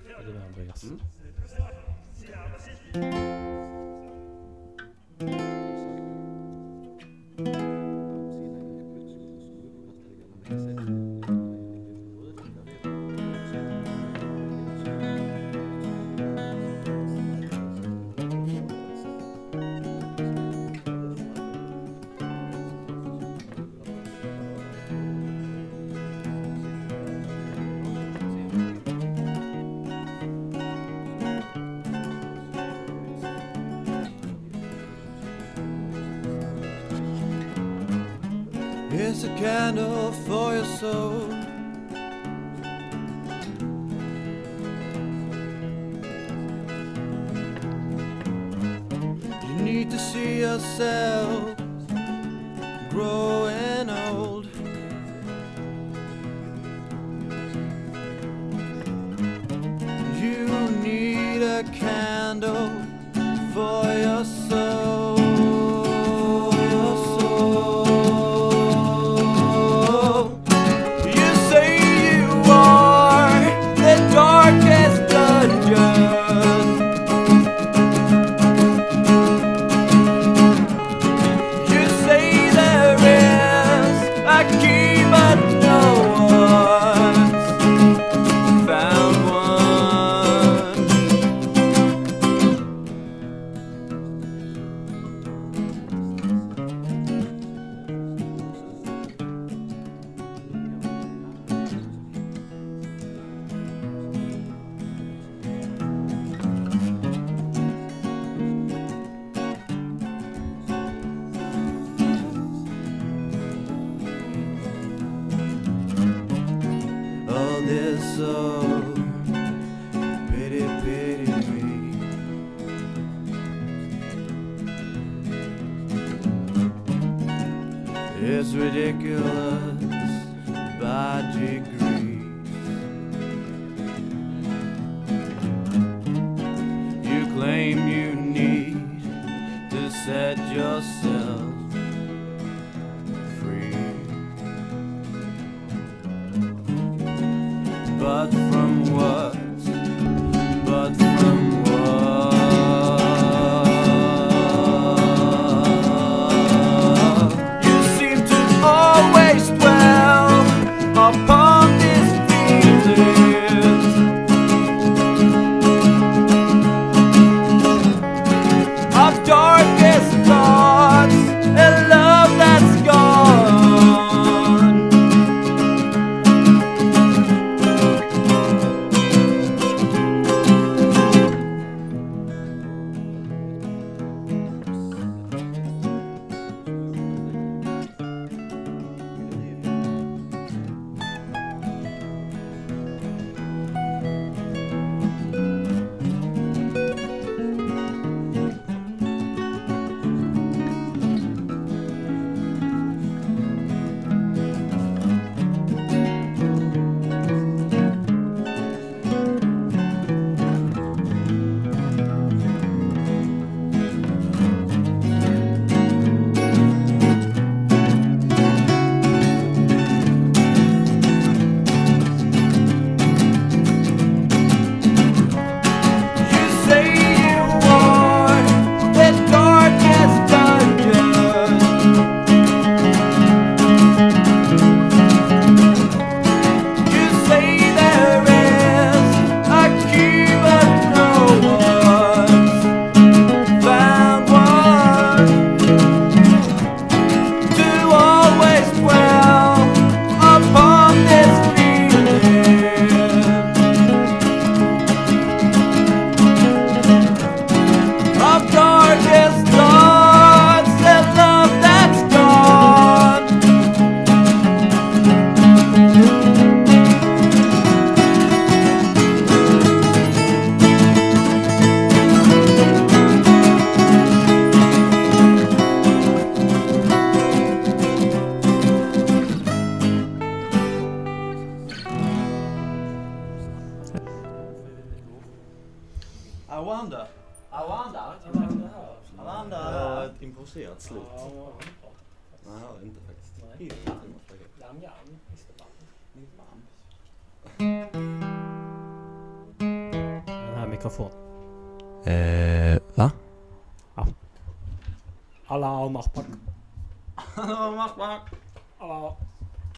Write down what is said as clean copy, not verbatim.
Är det med Andreas? It's a candle for your soul. You need to see yourself growing old. You need a candle for your soul. So pity, pity me. It's ridiculous by degrees. You claim you need to set yourself free. But from what? But from what? You seem to always dwell upon this feeling of darkest thoughts and love that's gone. Det var ett improviserat slut. Ja, Nej, jag har inte faktiskt. nej. Jam, jam. Visst det var. Det är varmt. mikrofon. Va? Alla machpak. Hallå, Mark. Alla